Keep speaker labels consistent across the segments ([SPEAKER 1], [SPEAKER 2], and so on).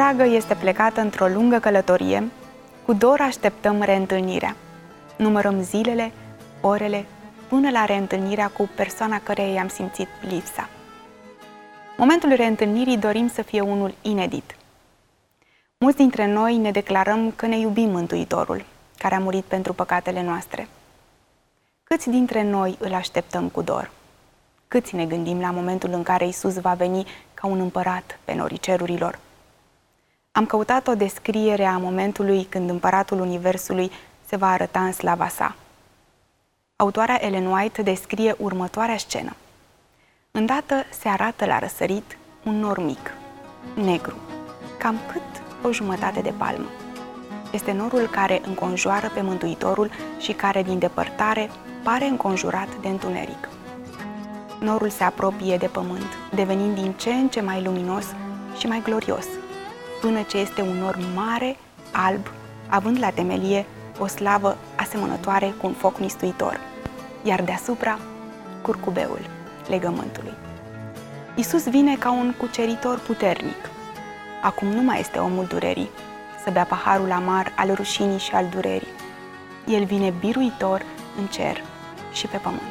[SPEAKER 1] dragă este plecată într-o lungă călătorie, cu dor așteptăm reîntâlnirea. Numărăm zilele, orele, până la reîntâlnirea cu persoana căreia i-am simțit lipsa. Momentul reîntâlnirii dorim să fie unul inedit. Mulți dintre noi ne declarăm că ne iubim Mântuitorul, care a murit pentru păcatele noastre. Câți dintre noi îl așteptăm cu dor? Câți ne gândim la momentul în care Iisus va veni ca un împărat pe norii cerurilor? Am căutat o descriere a momentului când împăratul Universului se va arăta în slava sa. Autoarea Ellen White descrie următoarea scenă. Îndată se arată la răsărit un nor mic, negru, cam cât o jumătate de palmă. Este norul care înconjoară pe Mântuitorul și care, din depărtare, pare înconjurat de întuneric. Norul se apropie de pământ, devenind din ce în ce mai luminos și mai glorios, până ce este un nor mare, alb, având la temelie o slavă asemănătoare cu un foc mistuitor, iar deasupra curcubeul legământului. Iisus vine ca un cuceritor puternic. Acum nu mai este omul durerii, să bea paharul amar al rușinii și al durerii. El vine biruitor în cer și pe pământ.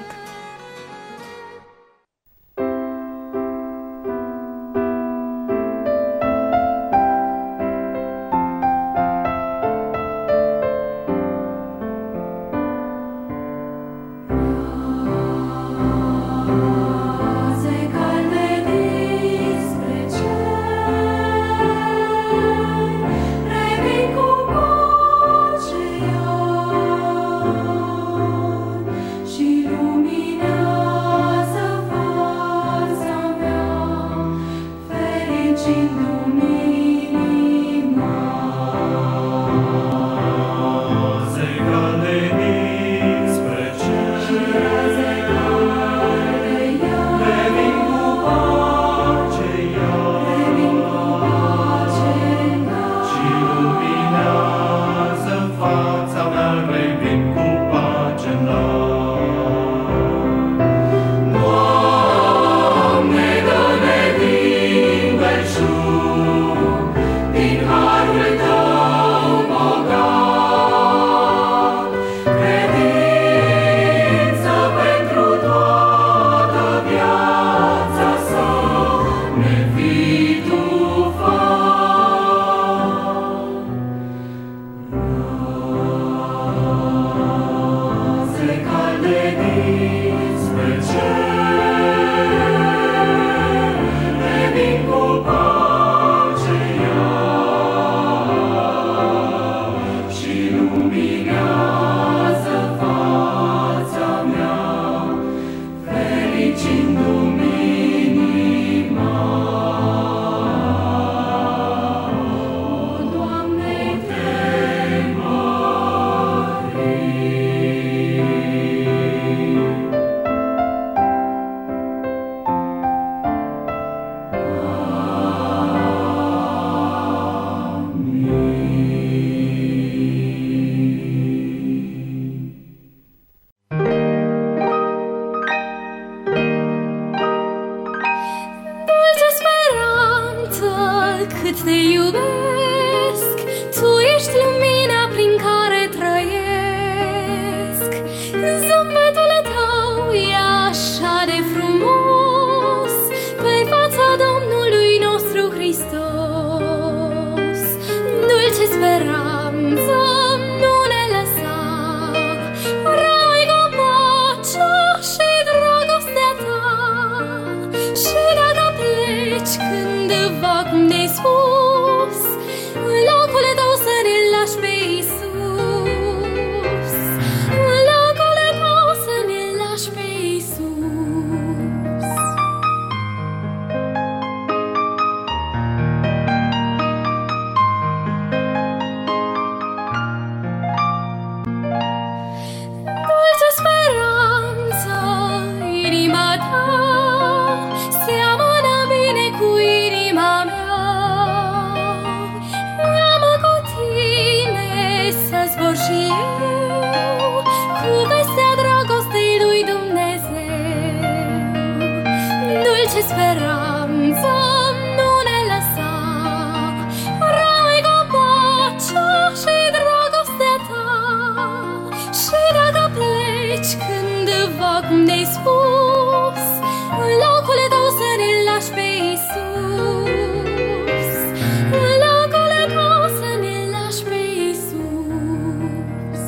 [SPEAKER 2] cândva, cum ne-ai spus, în locul tău să ne lași pe Iisus. În locul tău să ne lași pe Iisus.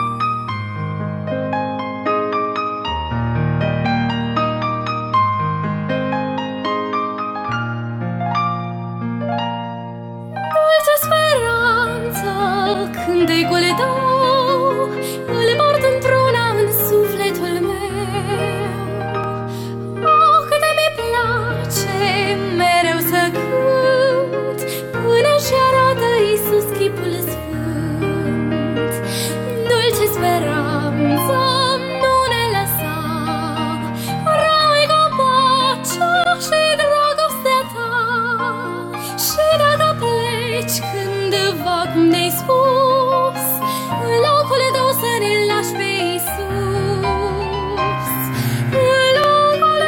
[SPEAKER 2] Dulce speranță, cântecul tău îl port într-una în sufletul meu. Oh, cât mi place mereu să cânt, până-și arată Iisus chipul sfânt. Dulce speranță, nu ne lăsa, rămâi cu pacea și dragostea ta. Și dacă pleci cândva, cum ne-ai spus, în locul tău să ne lași pe Iisus. În locul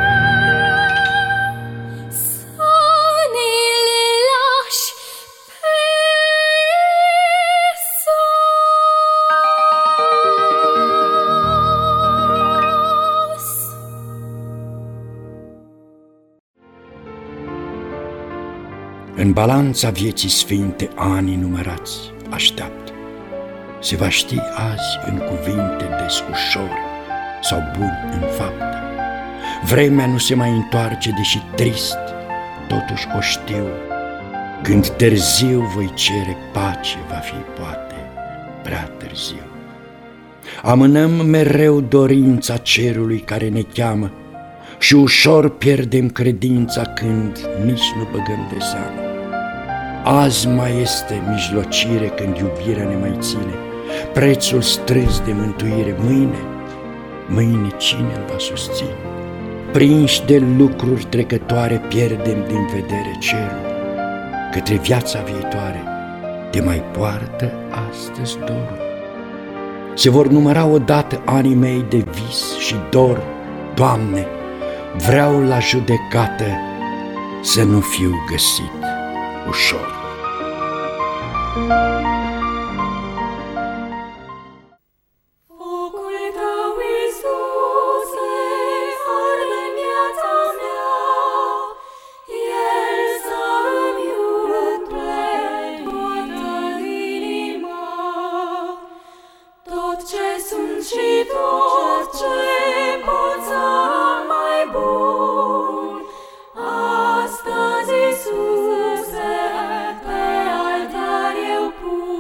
[SPEAKER 2] tău să ne lași pe Iisus.
[SPEAKER 3] În balanța vieții sfinte anii numărați așteaptă. Se va ști azi în cuvinte des ușor sau buni în faptă. Vremea nu se mai întoarce, deși trist, totuși o știu. Când târziu voi cere pace, va fi poate prea târziu. Amânăm mereu dorința cerului care ne cheamă și ușor pierdem credința când nici nu băgăm de seamă. Azi mai este mijlocire când iubirea ne mai ține, prețul strâns de mântuire. Mâine cine îl va susține? Prinși de lucruri trecătoare pierdem din vedere cerul. Către viața viitoare te mai poartă astăzi dorul. Se vor număra odată anii mei de vis și dor. Doamne, vreau la judecată să nu fiu găsit ușor.
[SPEAKER 2] Focul tău, Iisuse, arde în viața mea, El să-mi umple toată inima. Tot ce sunt și tot ce pot să am mai bun, astăzi, Iisuse, pe altar eu pun.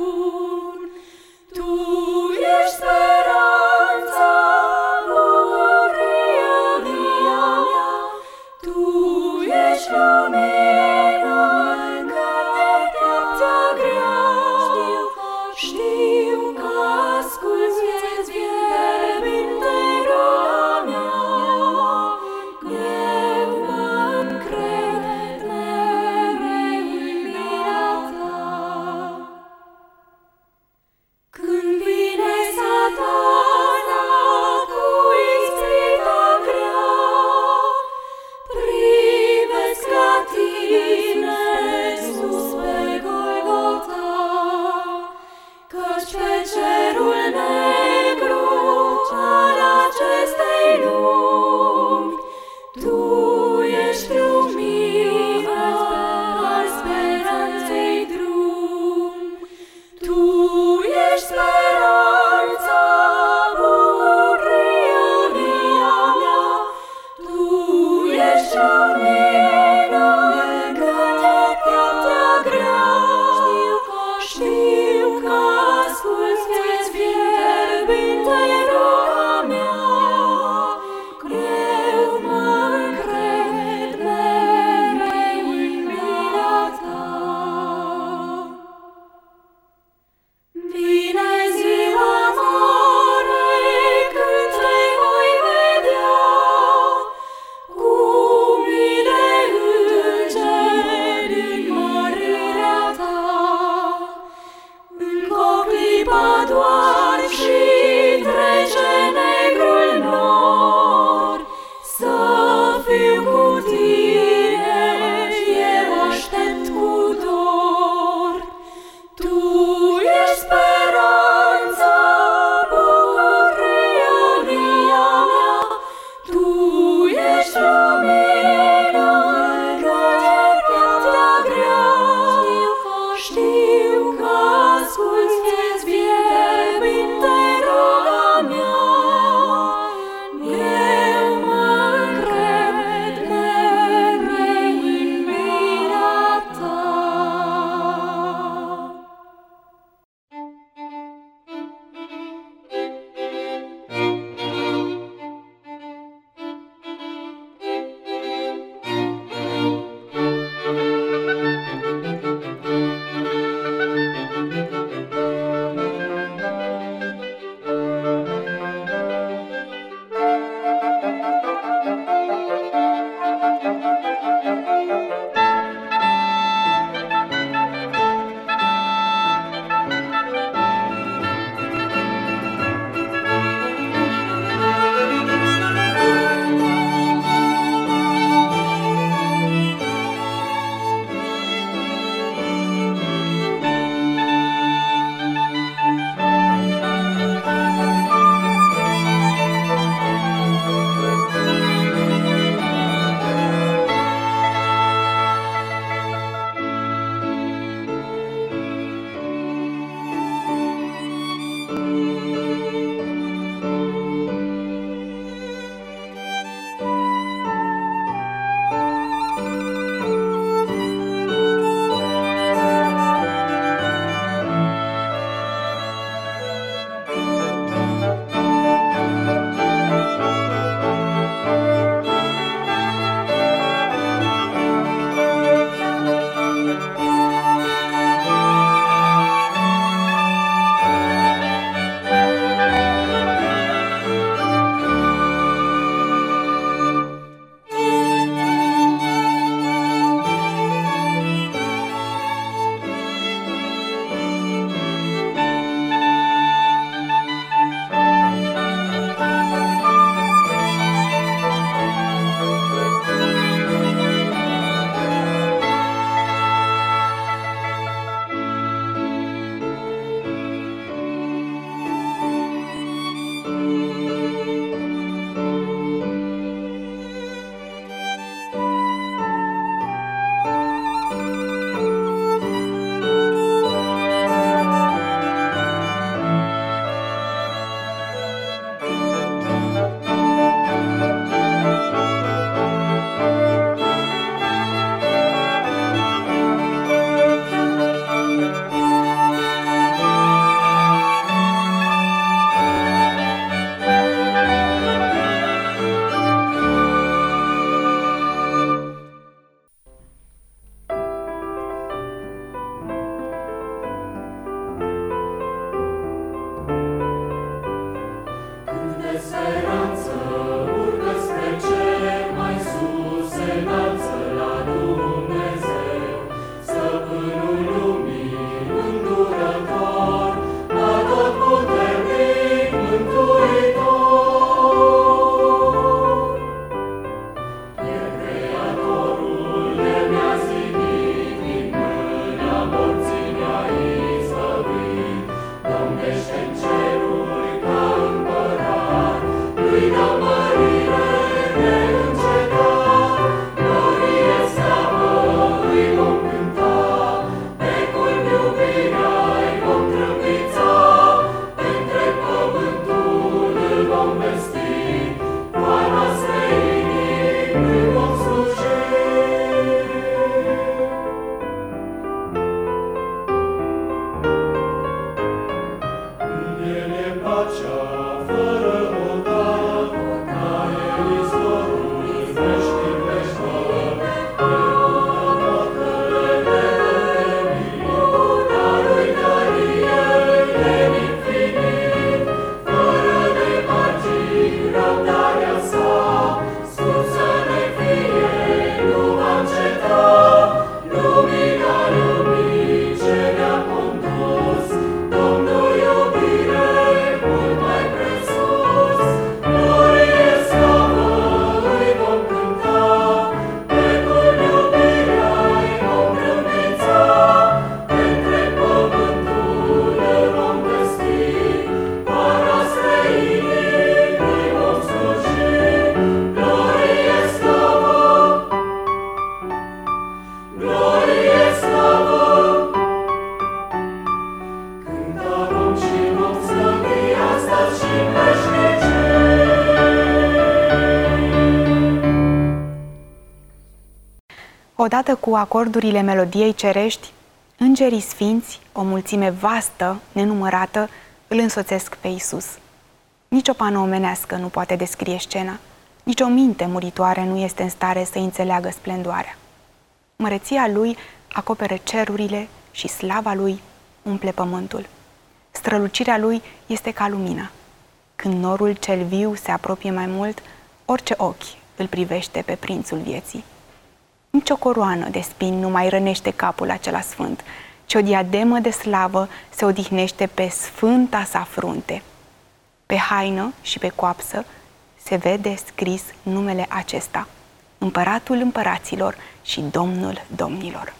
[SPEAKER 1] Odată cu acordurile melodiei cerești, îngerii sfinți, o mulțime vastă, nenumărată, îl însoțesc pe Iisus. Nici o pană omenească nu poate descrie scena, nici o minte muritoare nu este în stare să înțeleagă splendoarea. Măreția Lui acoperă cerurile și slava Lui umple pământul. Strălucirea Lui este ca lumină. Când norul cel viu se apropie mai mult, orice ochi îl privește pe prințul vieții. Nici o coroană de spini nu mai rănește capul acela sfânt, ci o diademă de slavă se odihnește pe sfânta sa frunte. Pe haină și pe coapsă se vede scris numele acesta, Împăratul împăraților și Domnul domnilor.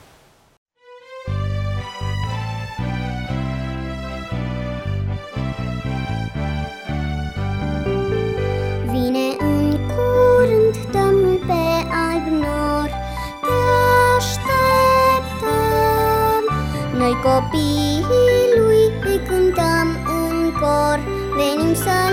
[SPEAKER 4] Vine în curând Domnul pe alb nor, te așteptăm. Noi copiii Lui îi cântăm în cor, venim să-L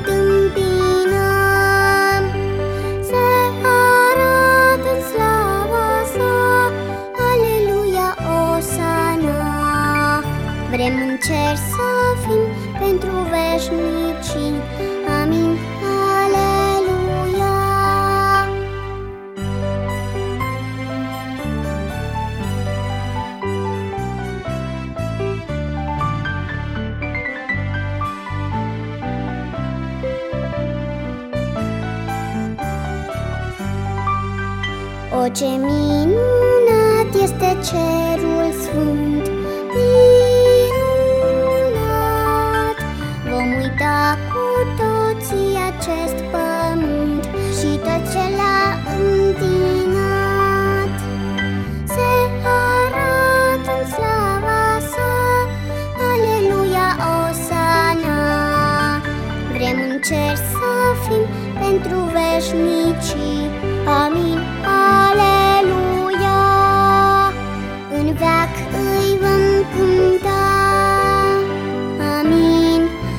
[SPEAKER 4] întâmpinăm. Se arată în slava sa, aleluia, osana. Vrem în cer să fim pentru veșnicii, amin, aleluia. O, ce minunat este cerul sfânt, minunat! Vom uita cu toții acest pământ și tot ce l-a întinat. Se arată în slava sa, aleluia, osana. Vrem în cer să fim pentru veșnicii, amin, aleluia. În veac îi vom cânta, amin,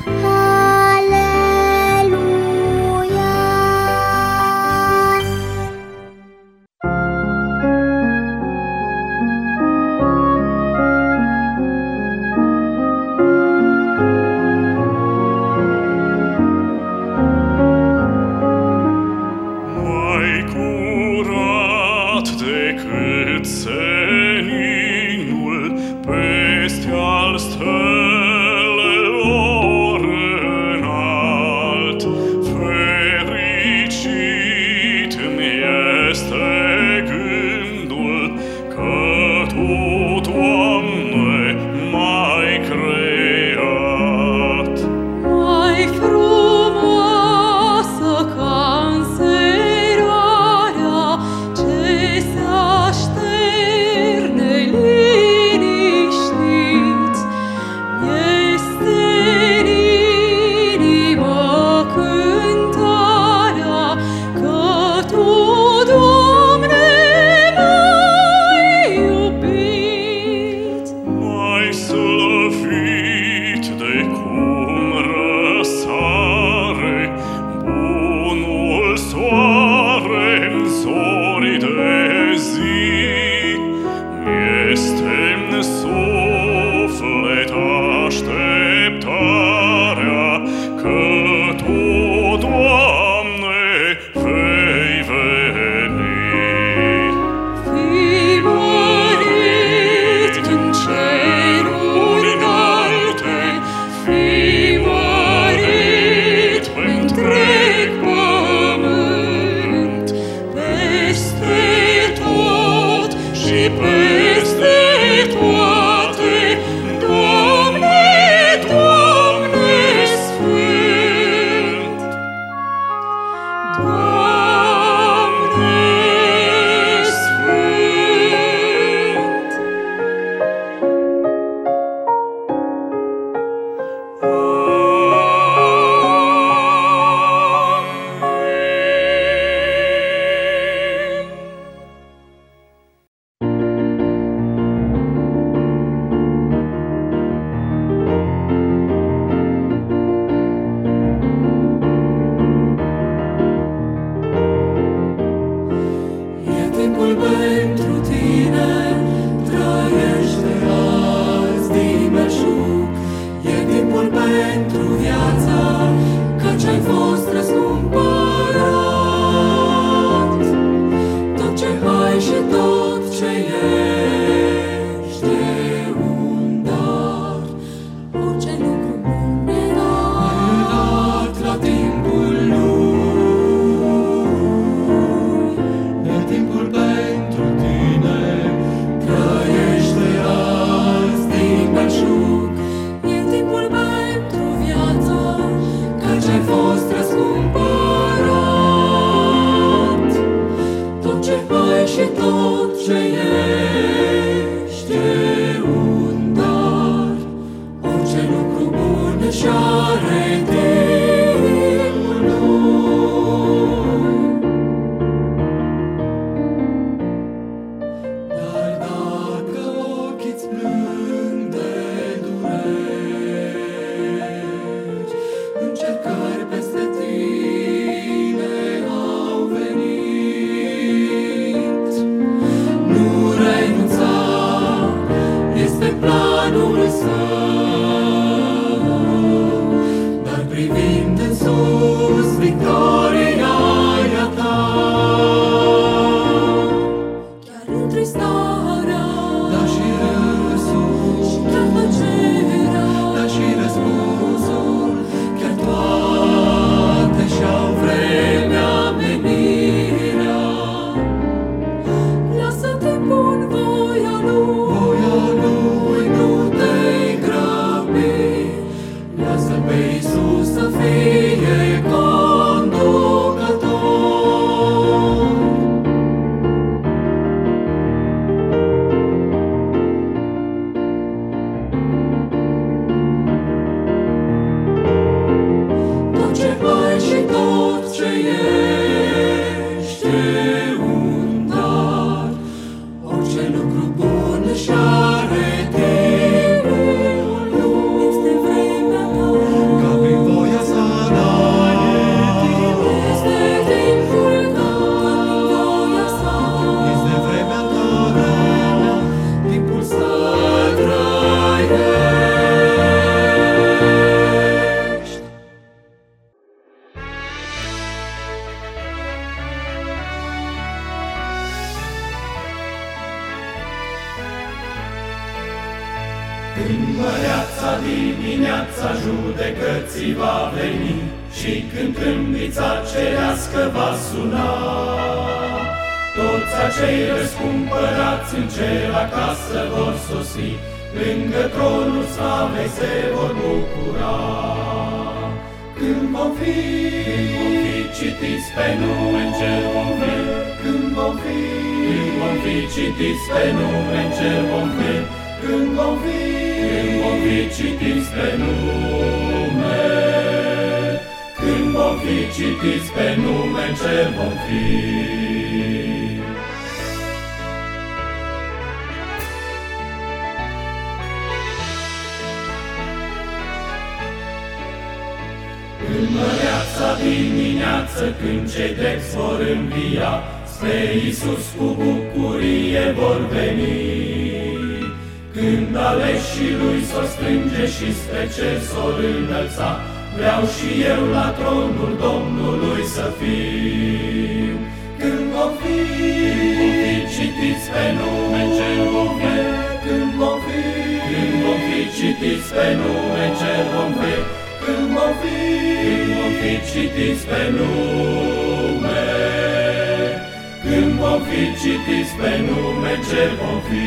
[SPEAKER 4] aleluia.
[SPEAKER 5] Mai curat decât seninul peste al stelelor înalt, fericit-mi este gândul că Tu, Doamne, m-ai creat.
[SPEAKER 2] Mai frumoasă ca înserarea ce se așterne liniștit, este în inimă cântarea că Tu, Doamne, m-ai iubit.
[SPEAKER 5] Mai slăvit de cum răsare bunul soare în zori de zi, mi-este-n suflet așteptarea că Tu, Doamne, vei veni.
[SPEAKER 2] Fii mărit în ceruri înalte, fii mărit pe întreg pământ, peste tot și peste toate, Doamne, Doamne Sfânt. Doamne Sfânt.
[SPEAKER 6] Măreața dimineața judecății va veni și când trâmbița cerească va suna, toți acei răscumpărați în cer acasă vor sosi, lângă tronul slavei se vor bucura. Când vom fi citiți pe nume în cer vom fi, când vom fi citiți pe nume în cer vom fi, când vom fi citiți pe nume, când vom fi citiți pe nume în cer vom fi. În măreața dimineață, când cei drepți vor învia, spre Iisus cu bucurie vor veni. Când aleșii Lui s-o strânge și spre cer s-or înălța, vreau și eu la tronul Domnului să fiu. Când vom fi citiți pe nume în cer vom fi, când vom fi citiți pe nume în cer vom fi, când vom fi citiți pe nume, când vom fi citiți pe nume în cer vom fi.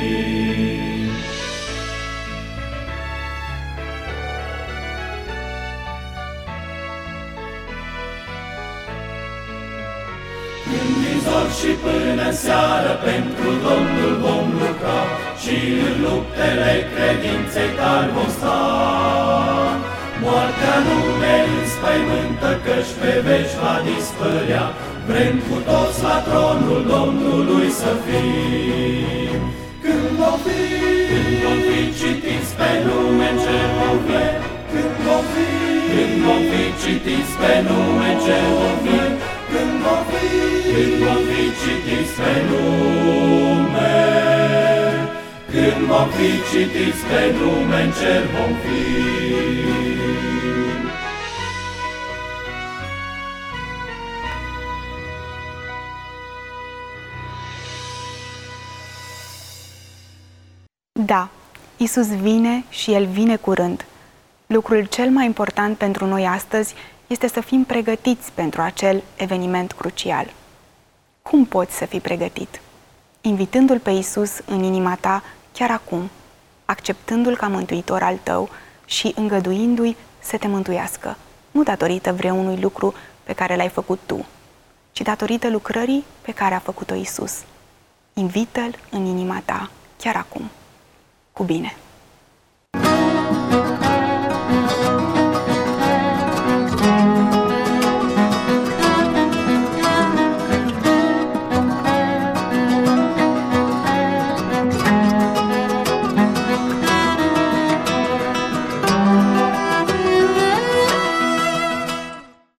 [SPEAKER 6] Din zor și până seară pentru Domnul vom lucra și în luptele credinței tari vom sta. Moartea nu ne înspăimântă, căci pe veci va dispărea, vrem cu toți la tronul Domnului să fim. Când vom fi citiți pe nume în cer vom fi, când vom fi citiți pe nume în cer vom fi, când vom fi citiți pe nume, când vom fi citiți pe nume în cer vom fi.
[SPEAKER 1] Da, Iisus vine și El vine curând. Lucrul cel mai important pentru noi astăzi este să fim pregătiți pentru acel eveniment crucial. Cum poți să fii pregătit? Invitându-L pe Iisus în inima ta chiar acum, acceptându-L ca mântuitor al tău și îngăduindu-i să te mântuiască, nu datorită vreunui lucru pe care l-ai făcut tu, ci datorită lucrării pe care a făcut-o Iisus. Invită-L în inima ta chiar acum. Cu bine!